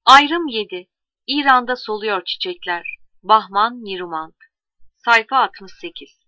Ayrım 7. İran'da soluyor çiçekler. Bahman Nirumand. Sayfa 68.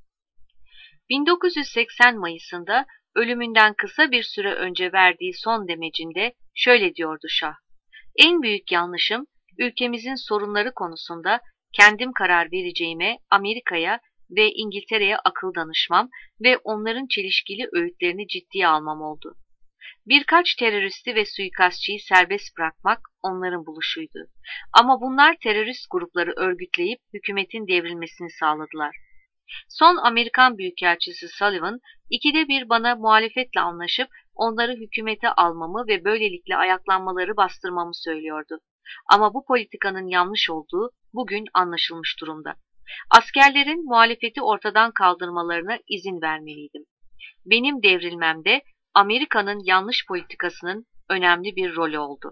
1980 Mayıs'ında ölümünden kısa bir süre önce verdiği son demecinde şöyle diyordu Şah. En büyük yanlışım ülkemizin sorunları konusunda kendim karar vereceğime Amerika'ya ve İngiltere'ye akıl danışmam ve onların çelişkili öğütlerini ciddiye almam oldu. Birkaç teröristi ve suikastçıyı serbest bırakmak onların buluşuydu. Ama bunlar terörist grupları örgütleyip hükümetin devrilmesini sağladılar. Son Amerikan Büyükelçisi Sullivan, ikide bir bana muhalefetle anlaşıp onları hükümete almamı ve böylelikle ayaklanmaları bastırmamı söylüyordu. Ama bu politikanın yanlış olduğu bugün anlaşılmış durumda. Askerlerin muhalefeti ortadan kaldırmalarına izin vermeliydim. Benim devrilmemde Amerika'nın yanlış politikasının önemli bir rolü oldu.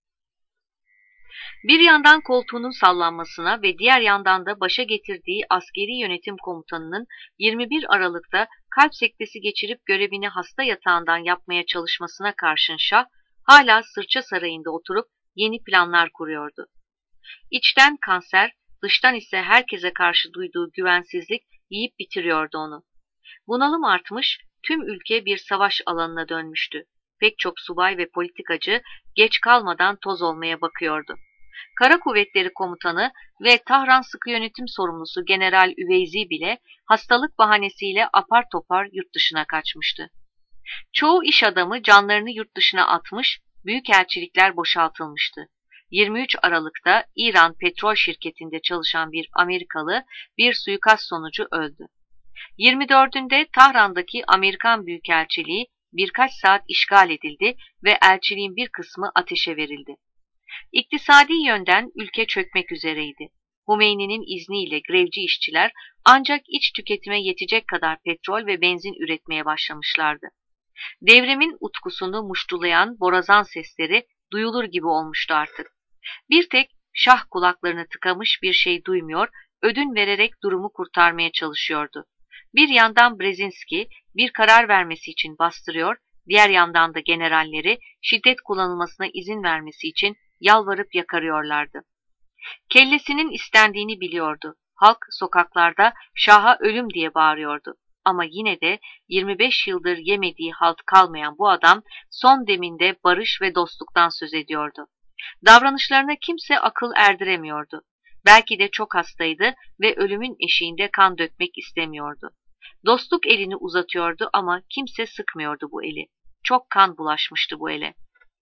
Bir yandan koltuğunun sallanmasına ve diğer yandan da başa getirdiği askeri yönetim komutanının 21 Aralık'ta kalp sektesi geçirip görevini hasta yatağından yapmaya çalışmasına karşın Şah, hala Sırça Sarayı'nda oturup yeni planlar kuruyordu. İçten kanser, dıştan ise herkese karşı duyduğu güvensizlik yiyip bitiriyordu onu. Bunalım artmış, tüm ülke bir savaş alanına dönmüştü. Pek çok subay ve politikacı geç kalmadan toz olmaya bakıyordu. Kara Kuvvetleri Komutanı ve Tahran Sıkı Yönetim Sorumlusu General Üveyzi bile hastalık bahanesiyle apar topar yurt dışına kaçmıştı. Çoğu iş adamı canlarını yurt dışına atmış, büyükelçilikler boşaltılmıştı. 23 Aralık'ta İran Petrol Şirketi'nde çalışan bir Amerikalı bir suikast sonucu öldü. 24'ünde Tahran'daki Amerikan Büyükelçiliği birkaç saat işgal edildi ve elçiliğin bir kısmı ateşe verildi. İktisadi yönden ülke çökmek üzereydi. Hümeyni'nin izniyle grevci işçiler ancak iç tüketime yetecek kadar petrol ve benzin üretmeye başlamışlardı. Devrimin utkusunu muştulayan borazan sesleri duyulur gibi olmuştu artık. Bir tek Şah kulaklarını tıkamış bir şey duymuyor, ödün vererek durumu kurtarmaya çalışıyordu. Bir yandan Brzezinski bir karar vermesi için bastırıyor, diğer yandan da generalleri şiddet kullanılmasına izin vermesi için yalvarıp yakarıyorlardı. Kellesinin istendiğini biliyordu. Halk sokaklarda Şah'a ölüm diye bağırıyordu. Ama yine de 25 yıldır yemediği halt kalmayan bu adam son deminde barış ve dostluktan söz ediyordu. Davranışlarına kimse akıl erdiremiyordu. Belki de çok hastaydı ve ölümün eşiğinde kan dökmek istemiyordu. Dostluk elini uzatıyordu ama kimse sıkmıyordu bu eli. Çok kan bulaşmıştı bu ele.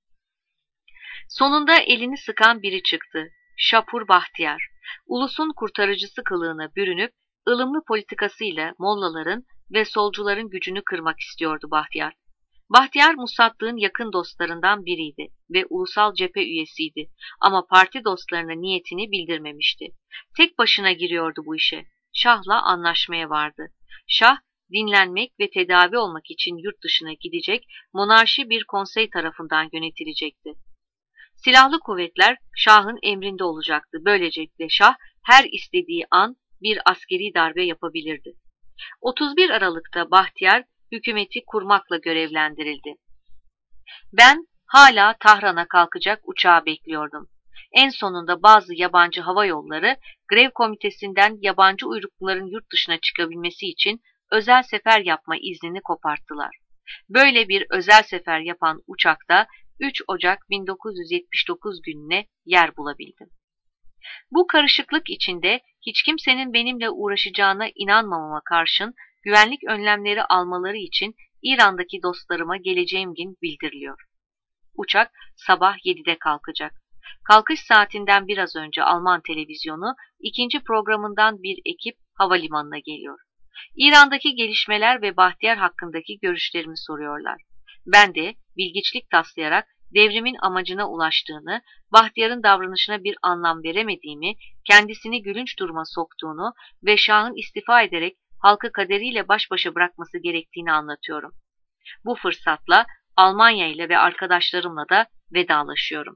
Sonunda elini sıkan biri çıktı. Şapur Bahtiyar. Ulusun kurtarıcısı kılığına bürünüp ılımlı politikasıyla mollaların ve solcuların gücünü kırmak istiyordu Bahtiyar. Bahtiyar Musaddığ'ın yakın dostlarından biriydi ve ulusal cephe üyesiydi ama parti dostlarına niyetini bildirmemişti. Tek başına giriyordu bu işe. Şah'la anlaşmaya vardı. Şah, dinlenmek ve tedavi olmak için yurt dışına gidecek, monarşi bir konsey tarafından yönetilecekti. Silahlı kuvvetler Şah'ın emrinde olacaktı. Böylelikle Şah her istediği an bir askeri darbe yapabilirdi. 31 Aralık'ta Bahtiyar hükümeti kurmakla görevlendirildi. Ben hala Tahran'a kalkacak uçağı bekliyordum. En sonunda bazı yabancı hava yolları grev komitesinden yabancı uyrukluların yurt dışına çıkabilmesi için özel sefer yapma iznini koparttılar. Böyle bir özel sefer yapan uçakta 3 Ocak 1979 gününe yer bulabildim. Bu karışıklık içinde hiç kimsenin benimle uğraşacağına inanmamama karşın güvenlik önlemleri almaları için İran'daki dostlarıma geleceğim gün bildiriliyor. Uçak sabah 7'de kalkacak. Kalkış saatinden biraz önce Alman televizyonu ikinci programından bir ekip havalimanına geliyor. İran'daki gelişmeler ve Bahtiyar hakkındaki görüşlerimi soruyorlar. Ben de bilgiçlik taslayarak devrimin amacına ulaştığını, Bahtiyar'ın davranışına bir anlam veremediğimi, kendisini gülünç duruma soktuğunu ve Şah'ın istifa ederek halkı kaderiyle baş başa bırakması gerektiğini anlatıyorum. Bu fırsatla Almanya ile ve arkadaşlarımla da vedalaşıyorum.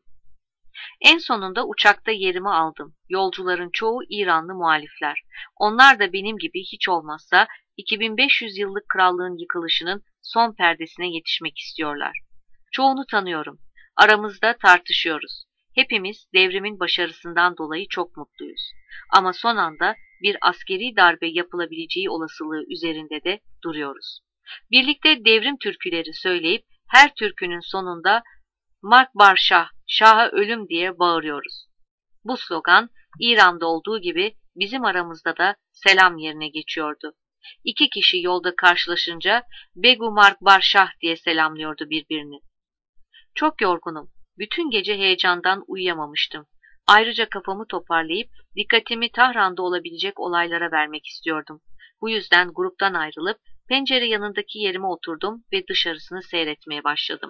En sonunda uçakta yerimi aldım. Yolcuların çoğu İranlı muhalifler. Onlar da benim gibi hiç olmazsa 2500 yıllık krallığın yıkılışının son perdesine yetişmek istiyorlar. Çoğunu tanıyorum. Aramızda tartışıyoruz. Hepimiz devrimin başarısından dolayı çok mutluyuz. Ama son anda bir askeri darbe yapılabileceği olasılığı üzerinde de duruyoruz. Birlikte devrim türküleri söyleyip her türkünün sonunda Makbar Şah, Şah'a ölüm diye bağırıyoruz. Bu slogan İran'da olduğu gibi bizim aramızda da selam yerine geçiyordu. İki kişi yolda karşılaşınca Begu Makbar Şah diye selamlıyordu birbirini. Çok yorgunum. Bütün gece heyecandan uyuyamamıştım. Ayrıca kafamı toparlayıp dikkatimi Tahran'da olabilecek olaylara vermek istiyordum. Bu yüzden gruptan ayrılıp pencere yanındaki yerime oturdum ve dışarısını seyretmeye başladım.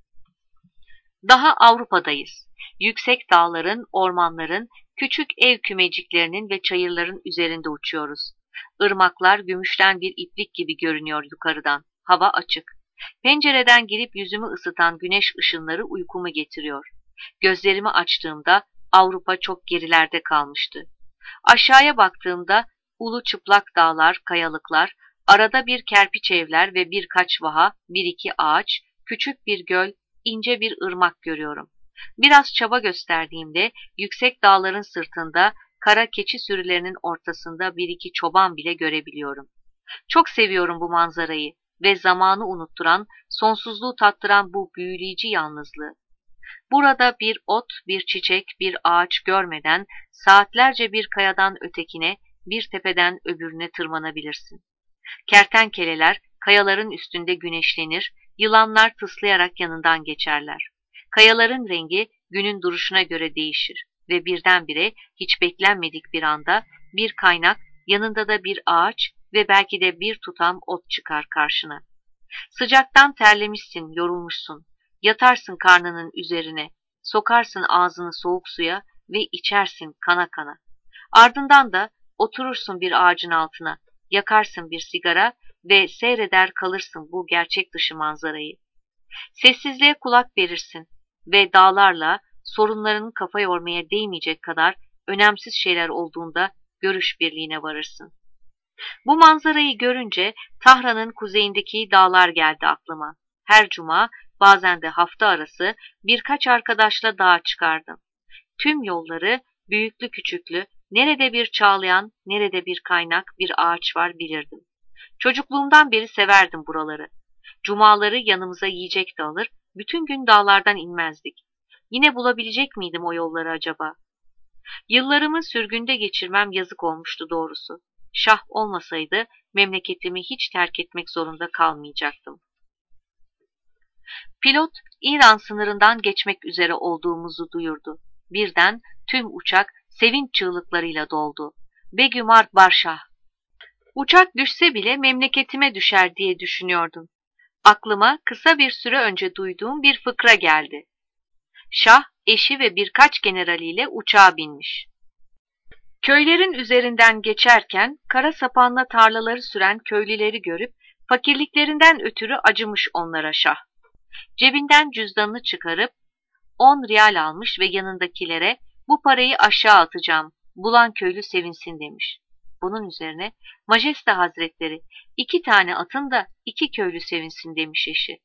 Daha Avrupa'dayız. Yüksek dağların, ormanların, küçük ev kümeciklerinin ve çayırların üzerinde uçuyoruz. Irmaklar gümüşten bir iplik gibi görünüyor yukarıdan. Hava açık. Pencereden girip yüzümü ısıtan güneş ışınları uykumu getiriyor. Gözlerimi açtığımda Avrupa çok gerilerde kalmıştı. Aşağıya baktığımda ulu çıplak dağlar, kayalıklar, arada bir kerpiç evler ve birkaç vaha, bir iki ağaç, küçük bir göl, ince bir ırmak görüyorum. Biraz çaba gösterdiğimde yüksek dağların sırtında, kara keçi sürülerinin ortasında bir iki çoban bile görebiliyorum. Çok seviyorum bu manzarayı ve zamanı unutturan, sonsuzluğu tattıran bu büyüleyici yalnızlığı. Burada bir ot, bir çiçek, bir ağaç görmeden saatlerce bir kayadan ötekine, bir tepeden öbürüne tırmanabilirsin. Kertenkeleler kayaların üstünde güneşlenir, yılanlar tıslayarak yanından geçerler. Kayaların rengi günün duruşuna göre değişir ve birdenbire hiç beklenmedik bir anda bir kaynak, yanında da bir ağaç ve belki de bir tutam ot çıkar karşına. Sıcaktan terlemişsin, yorulmuşsun. Yatarsın karnının üzerine, sokarsın ağzını soğuk suya ve içersin kana kana. Ardından da oturursun bir ağacın altına, yakarsın bir sigara ve seyreder kalırsın bu gerçek dışı manzarayı. Sessizliğe kulak verirsin ve dağlarla sorunların kafa yormaya değmeyecek kadar önemsiz şeyler olduğunda görüş birliğine varırsın. Bu manzarayı görünce Tahran'ın kuzeyindeki dağlar geldi aklıma. Her cuma, bazen de hafta arası birkaç arkadaşla dağa çıkardım. Tüm yolları büyüklü küçüklü, nerede bir çağlayan, nerede bir kaynak, bir ağaç var bilirdim. Çocukluğumdan beri severdim buraları. Cumaları yanımıza yiyecek de alır, bütün gün dağlardan inmezdik. Yine bulabilecek miydim o yolları acaba? Yıllarımı sürgünde geçirmem yazık olmuştu doğrusu. Şah olmasaydı memleketimi hiç terk etmek zorunda kalmayacaktım. Pilot İran sınırından geçmek üzere olduğumuzu duyurdu. Birden tüm uçak sevinç çığlıklarıyla doldu. Begümar Barşah. Uçak düşse bile memleketime düşer diye düşünüyordum. Aklıma kısa bir süre önce duyduğum bir fıkra geldi. Şah, eşi ve birkaç generaliyle uçağa binmiş. Köylerin üzerinden geçerken kara sapanla tarlaları süren köylüleri görüp fakirliklerinden ötürü acımış onlara Şah. Cebinden cüzdanını çıkarıp 10 riyal almış ve yanındakilere bu parayı aşağı atacağım, bulan köylü sevinsin demiş. Bunun üzerine Majeste Hazretleri 2 tane atın da 2 köylü sevinsin demiş eşi.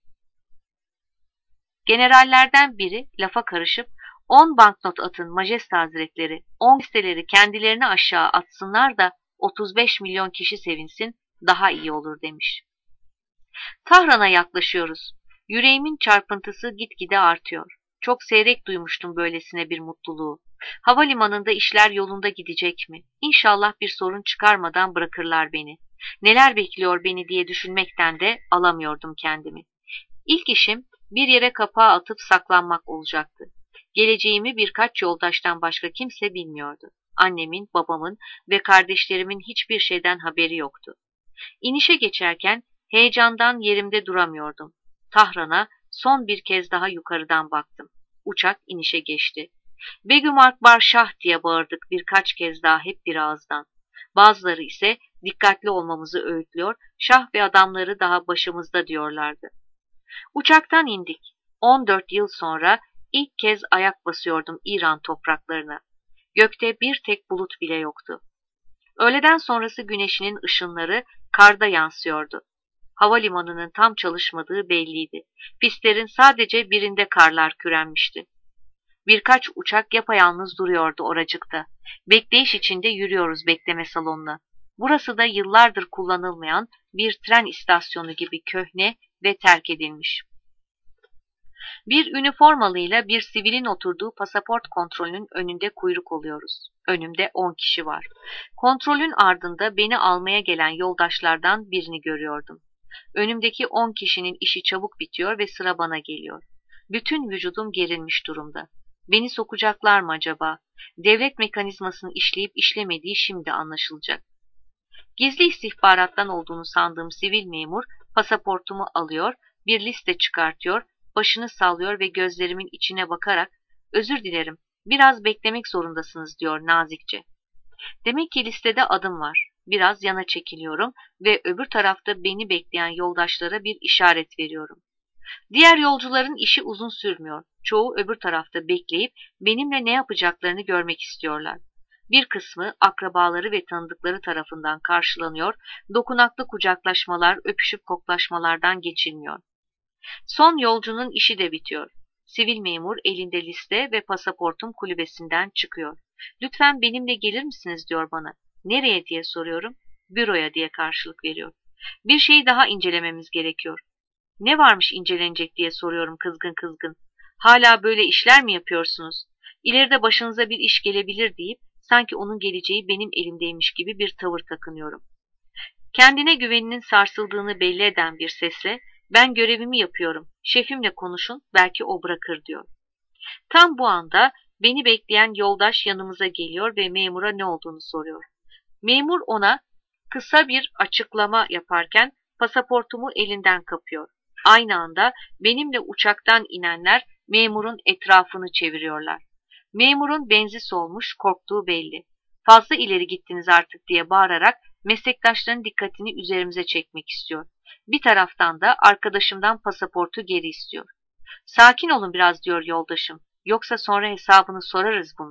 Generallerden biri lafa karışıp 10 banknot atın Majeste Hazretleri, 10 listeleri kendilerini aşağı atsınlar da 35 milyon kişi sevinsin, daha iyi olur demiş. Tahran'a yaklaşıyoruz. Yüreğimin çarpıntısı gitgide artıyor. Çok seyrek duymuştum böylesine bir mutluluğu. Havalimanında işler yolunda gidecek mi? İnşallah bir sorun çıkarmadan bırakırlar beni. Neler bekliyor beni diye düşünmekten de alamıyordum kendimi. İlk işim bir yere kapağı atıp saklanmak olacaktı. Geleceğimi birkaç yoldaştan başka kimse bilmiyordu. Annemin, babamın ve kardeşlerimin hiçbir şeyden haberi yoktu. İnişe geçerken heyecandan yerimde duramıyordum. Tahran'a son bir kez daha yukarıdan baktım. Uçak inişe geçti. Begüm Akbar Şah diye bağırdık birkaç kez daha hep bir ağızdan. Bazıları ise dikkatli olmamızı öğütlüyor, Şah ve adamları daha başımızda diyorlardı. Uçaktan indik. 14 yıl sonra ilk kez ayak basıyordum İran topraklarına. Gökte bir tek bulut bile yoktu. Öğleden sonrası güneşinin ışınları karda yansıyordu. Havalimanının tam çalışmadığı belliydi. Pistlerin sadece birinde karlar kürenmişti. Birkaç uçak yapayalnız duruyordu oracıkta. Bekleyiş içinde yürüyoruz bekleme salonuna. Burası da yıllardır kullanılmayan bir tren istasyonu gibi köhne ve terk edilmiş. Bir üniformalıyla bir sivilin oturduğu pasaport kontrolünün önünde kuyruk oluyoruz. Önümde 10 kişi var. Kontrolün ardında beni almaya gelen yoldaşlardan birini görüyordum. Önümdeki 10 kişinin işi çabuk bitiyor ve sıra bana geliyor. Bütün vücudum gerilmiş durumda. Beni sokacaklar mı acaba? Devlet mekanizmasının işleyip işlemediği şimdi anlaşılacak. Gizli istihbarattan olduğunu sandığım sivil memur pasaportumu alıyor, bir liste çıkartıyor, başını sallıyor ve gözlerimin içine bakarak "Özür dilerim, biraz beklemek zorundasınız." diyor nazikçe. Demek ki listede adım var. Biraz yana çekiliyorum ve öbür tarafta beni bekleyen yoldaşlara bir işaret veriyorum. Diğer yolcuların işi uzun sürmüyor. Çoğu öbür tarafta bekleyip benimle ne yapacaklarını görmek istiyorlar. Bir kısmı akrabaları ve tanıdıkları tarafından karşılanıyor, dokunaklı kucaklaşmalar, öpüşüp koklaşmalardan geçilmiyor. Son yolcunun işi de bitiyor. Sivil memur elinde liste ve pasaportum kulübesinden çıkıyor. "Lütfen benimle gelir misiniz?" diyor bana. "Nereye?" diye soruyorum. "Büroya." diye karşılık veriyor. "Bir şeyi daha incelememiz gerekiyor." "Ne varmış incelenecek?" diye soruyorum kızgın kızgın. "Hala böyle işler mi yapıyorsunuz? İleride başınıza bir iş gelebilir," deyip sanki onun geleceği benim elimdeymiş gibi bir tavır takınıyorum. Kendine güveninin sarsıldığını belli eden bir sesle "Ben görevimi yapıyorum, şefimle konuşun, belki o bırakır," diyor. Tam bu anda beni bekleyen yoldaş yanımıza geliyor ve memura ne olduğunu soruyor. Memur ona kısa bir açıklama yaparken pasaportumu elinden kapıyor. Aynı anda benimle uçaktan inenler memurun etrafını çeviriyorlar. Memurun benzi solmuş, korktuğu belli. "Fazla ileri gittiniz artık," diye bağırarak meslektaşların dikkatini üzerimize çekmek istiyor. Bir taraftan da arkadaşımdan pasaportu geri istiyor. "Sakin olun biraz," diyor yoldaşım. "Yoksa sonra hesabını sorarız bunun."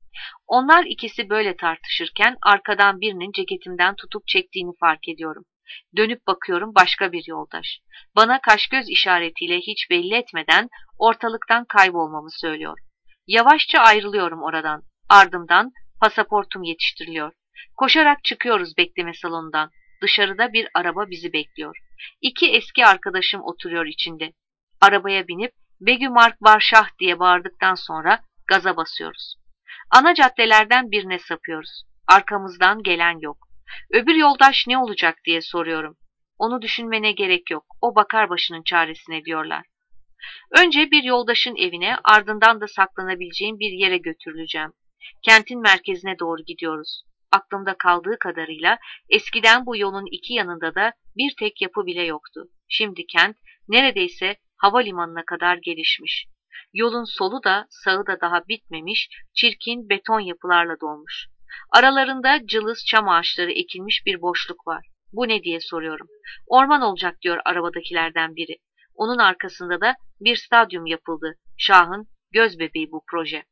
Onlar ikisi böyle tartışırken arkadan birinin ceketimden tutup çektiğini fark ediyorum. Dönüp bakıyorum, başka bir yoldaş. Bana kaş göz işaretiyle hiç belli etmeden ortalıktan kaybolmamı söylüyor. Yavaşça ayrılıyorum oradan. Ardımdan pasaportum yetiştiriliyor. Koşarak çıkıyoruz bekleme salonundan. Dışarıda bir araba bizi bekliyor. İki eski arkadaşım oturuyor içinde. Arabaya binip "Begümark Varşah" diye bağırdıktan sonra gaza basıyoruz. Ana caddelerden birine sapıyoruz. Arkamızdan gelen yok. Öbür yoldaş ne olacak diye soruyorum. "Onu düşünmene gerek yok. O bakar başının çaresine," diyorlar. Önce bir yoldaşın evine, ardından da saklanabileceğim bir yere götürüleceğim. Kentin merkezine doğru gidiyoruz. Aklımda kaldığı kadarıyla eskiden bu yolun iki yanında da bir tek yapı bile yoktu. Şimdi kent neredeyse havalimanına kadar gelişmiş. Yolun solu da sağı da daha bitmemiş, çirkin beton yapılarla dolmuş. Aralarında cılız çam ağaçları ekilmiş bir boşluk var. "Bu ne?" diye soruyorum. "Orman olacak," diyor arabadakilerden biri. Onun arkasında da bir stadyum yapıldı. Şah'ın gözbebeği bu proje.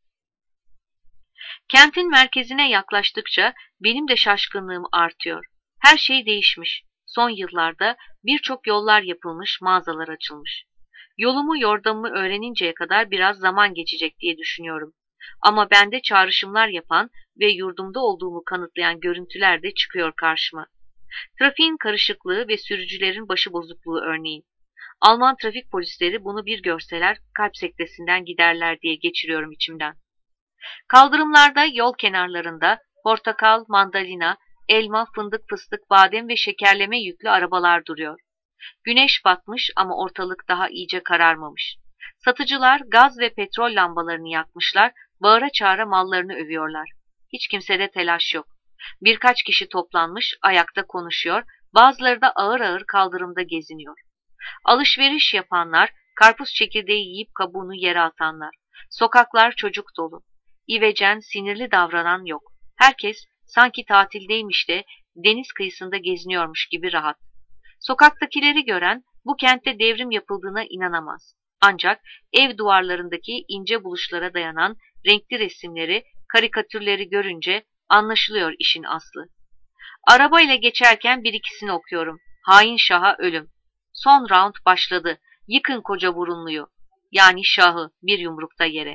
Kentin merkezine yaklaştıkça benim de şaşkınlığım artıyor. Her şey değişmiş. Son yıllarda birçok yollar yapılmış, mağazalar açılmış. Yolumu yordamımı öğreninceye kadar biraz zaman geçecek diye düşünüyorum. Ama bende çağrışımlar yapan ve yurdumda olduğumu kanıtlayan görüntüler de çıkıyor karşıma. Trafiğin karışıklığı ve sürücülerin başıbozukluğu örneğin. Alman trafik polisleri bunu bir görseler kalp sektesinden giderler diye geçiriyorum içimden. Kaldırımlarda, yol kenarlarında portakal, mandalina, elma, fındık, fıstık, badem ve şekerleme yüklü arabalar duruyor. Güneş batmış ama ortalık daha iyice kararmamış. Satıcılar gaz ve petrol lambalarını yakmışlar, bağıra çağıra mallarını övüyorlar. Hiç kimsede telaş yok. Birkaç kişi toplanmış, ayakta konuşuyor, bazıları da ağır ağır kaldırımda geziniyor. Alışveriş yapanlar, karpuz çekirdeği yiyip kabuğunu yere atanlar. Sokaklar çocuk dolu. İvecen, sinirli davranan yok. Herkes sanki tatildeymiş de deniz kıyısında geziniyormuş gibi rahat. Sokaktakileri gören bu kentte devrim yapıldığına inanamaz. Ancak ev duvarlarındaki ince buluşlara dayanan renkli resimleri, karikatürleri görünce anlaşılıyor işin aslı. Arabayla geçerken bir ikisini okuyorum. "Hain şaha ölüm." Son round başladı. "Yıkın koca burunluyu." Yani şahı bir yumrukta yere.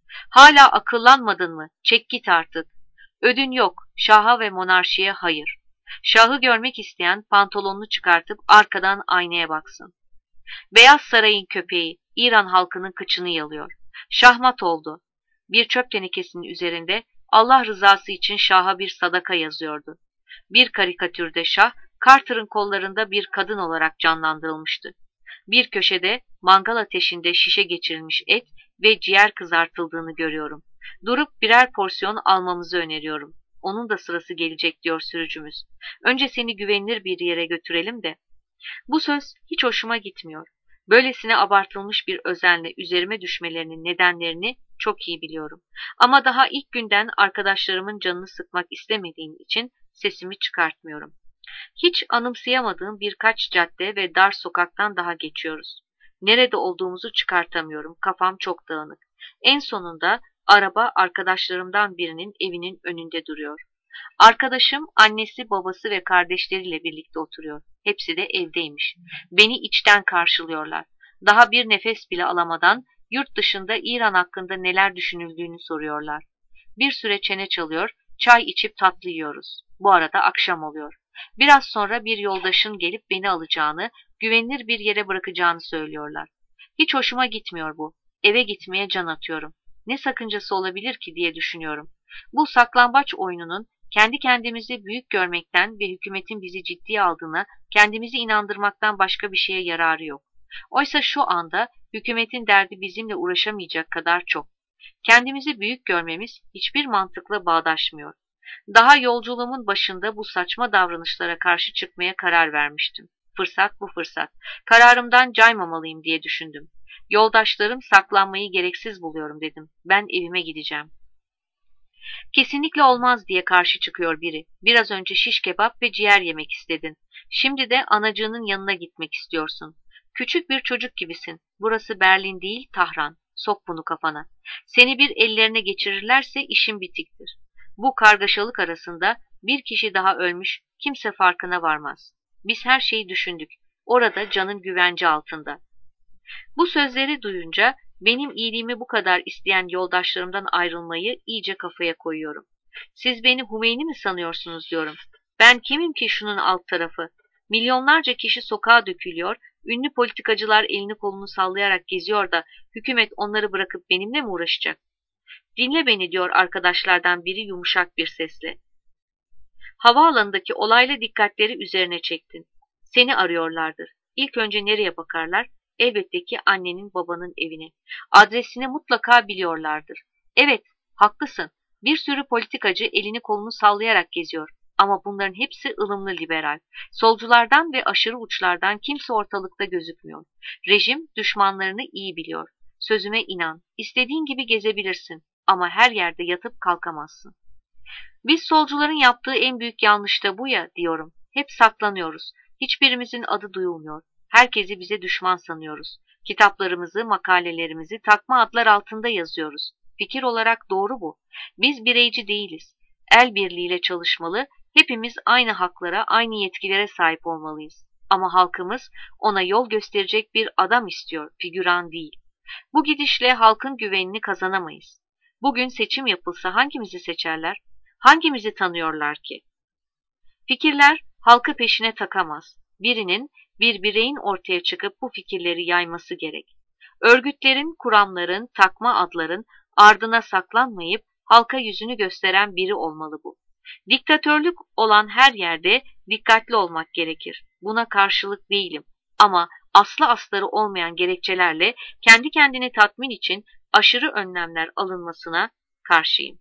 Hala akıllanmadın mı? Çek git artık. Ödün yok, şaha ve monarşiye hayır. Şahı görmek isteyen pantolonunu çıkartıp arkadan aynaya baksın. Beyaz Saray'ın köpeği İran halkının kıçını yalıyor. Şahmat oldu. Bir çöp tenekesinin üzerinde Allah rızası için şaha bir sadaka yazıyordu. Bir karikatürde şah, Carter'ın kollarında bir kadın olarak canlandırılmıştı. Bir köşede mangal ateşinde şişe geçirilmiş et ve ciğer kızartıldığını görüyorum. Durup birer porsiyon almamızı öneriyorum. Onun da sırası gelecek diyor sürücümüz. Önce seni güvenilir bir yere götürelim de. Bu söz hiç hoşuma gitmiyor. Böylesine abartılmış bir özenle üzerime düşmelerinin nedenlerini çok iyi biliyorum. Ama daha ilk günden arkadaşlarımın canını sıkmak istemediğim için sesimi çıkartmıyorum. Hiç anımsayamadığım birkaç cadde ve dar sokaktan daha geçiyoruz. Nerede olduğumuzu çıkartamıyorum. Kafam çok dağınık. En sonunda araba arkadaşlarımdan birinin evinin önünde duruyor. Arkadaşım annesi, babası ve kardeşleriyle birlikte oturuyor. Hepsi de evdeymiş. Beni içten karşılıyorlar. Daha bir nefes bile alamadan yurt dışında İran hakkında neler düşünüldüğünü soruyorlar. Bir süre çene çalıyor, çay içip tatlı yiyoruz. Bu arada akşam oluyor. Biraz sonra bir yoldaşın gelip beni alacağını, güvenilir bir yere bırakacağını söylüyorlar. Hiç hoşuma gitmiyor bu. Eve gitmeye can atıyorum. Ne sakıncası olabilir ki diye düşünüyorum. Bu saklambaç oyununun kendi kendimizi büyük görmekten ve hükümetin bizi ciddiye aldığına kendimizi inandırmaktan başka bir şeye yararı yok. Oysa şu anda hükümetin derdi bizimle uğraşamayacak kadar çok. Kendimizi büyük görmemiz hiçbir mantıkla bağdaşmıyor. Daha yolculuğumun başında bu saçma davranışlara karşı çıkmaya karar vermiştim. Fırsat bu fırsat. Kararımdan caymamalıyım diye düşündüm. Yoldaşlarım saklanmayı gereksiz buluyorum dedim. Ben evime gideceğim. Kesinlikle olmaz diye karşı çıkıyor biri. Biraz önce şiş kebap ve ciğer yemek istedin. Şimdi de anacığının yanına gitmek istiyorsun. Küçük bir çocuk gibisin. Burası Berlin değil, Tahran. Sok bunu kafana. Seni bir ellerine geçirirlerse işin bitiktir. Bu kargaşalık arasında bir kişi daha ölmüş, kimse farkına varmaz. Biz her şeyi düşündük. Orada canın güvence altında. Bu sözleri duyunca benim iyiliğimi bu kadar isteyen yoldaşlarımdan ayrılmayı iyice kafaya koyuyorum. Siz beni Hümeyni mi sanıyorsunuz diyorum. Ben kimim ki şunun alt tarafı? Milyonlarca kişi sokağa dökülüyor, ünlü politikacılar elini kolunu sallayarak geziyor da hükümet onları bırakıp benimle mi uğraşacak? Dinle beni diyor arkadaşlardan biri yumuşak bir sesle. Havaalanındaki olayla dikkatleri üzerine çektin. Seni arıyorlardır. İlk önce nereye bakarlar? Elbette ki annenin babanın evine. Adresini mutlaka biliyorlardır. Evet, haklısın. Bir sürü politikacı elini kolunu sallayarak geziyor. Ama bunların hepsi ılımlı liberal. Solculardan ve aşırı uçlardan kimse ortalıkta gözükmüyor. Rejim düşmanlarını iyi biliyor. Sözüme inan. İstediğin gibi gezebilirsin. Ama her yerde yatıp kalkamazsın. Biz solcuların yaptığı en büyük yanlış da bu ya diyorum. Hep saklanıyoruz. Hiçbirimizin adı duyulmuyor. Herkesi bize düşman sanıyoruz. Kitaplarımızı, makalelerimizi takma adlar altında yazıyoruz. Fikir olarak doğru bu. Biz bireyci değiliz. El birliğiyle çalışmalı, hepimiz aynı haklara, aynı yetkilere sahip olmalıyız. Ama halkımız ona yol gösterecek bir adam istiyor, figüran değil. Bu gidişle halkın güvenini kazanamayız. Bugün seçim yapılsa hangimizi seçerler? Hangimizi tanıyorlar ki? Fikirler halkı peşine takamaz. Birinin, bir bireyin ortaya çıkıp bu fikirleri yayması gerek. Örgütlerin, kuramların, takma adların ardına saklanmayıp halka yüzünü gösteren biri olmalı bu. Diktatörlük olan her yerde dikkatli olmak gerekir. Buna karşılık değilim. Ama aslı astarı olmayan gerekçelerle kendi kendini tatmin için aşırı önlemler alınmasına karşıyım.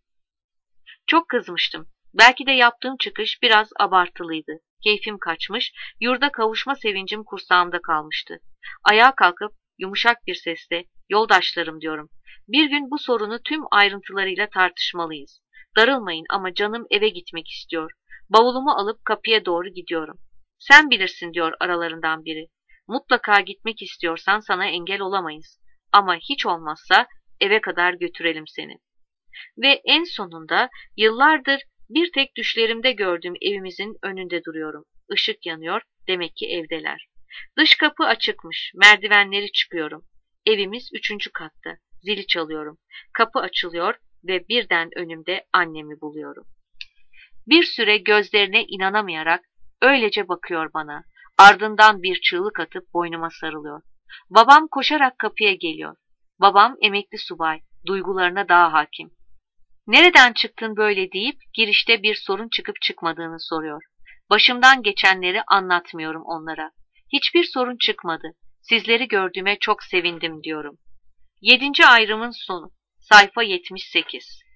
Çok kızmıştım. Belki de yaptığım çıkış biraz abartılıydı. Keyfim kaçmış, yurda kavuşma sevincim kursağımda kalmıştı. Ayağa kalkıp yumuşak bir sesle, yoldaşlarım diyorum. Bir gün bu sorunu tüm ayrıntılarıyla tartışmalıyız. Darılmayın ama canım eve gitmek istiyor. Bavulumu alıp kapıya doğru gidiyorum. Sen bilirsin diyor aralarından biri. Mutlaka gitmek istiyorsan sana engel olamayız. Ama hiç olmazsa eve kadar götürelim seni. Ve en sonunda yıllardır bir tek düşlerimde gördüğüm evimizin önünde duruyorum. Işık yanıyor, demek ki evdeler. Dış kapı açıkmış, merdivenleri çıkıyorum. Evimiz 3. katta. Zili çalıyorum. Kapı açılıyor ve birden önümde annemi buluyorum. Bir süre gözlerine inanamayarak öylece bakıyor bana. Ardından bir çığlık atıp boynuma sarılıyor. Babam koşarak kapıya geliyor. Babam emekli subay, duygularına daha hakim. Nereden çıktın böyle deyip girişte bir sorun çıkıp çıkmadığını soruyor. Başımdan geçenleri anlatmıyorum onlara. Hiçbir sorun çıkmadı. Sizleri gördüğüme çok sevindim diyorum. 7. ayrımın sonu. Sayfa 78.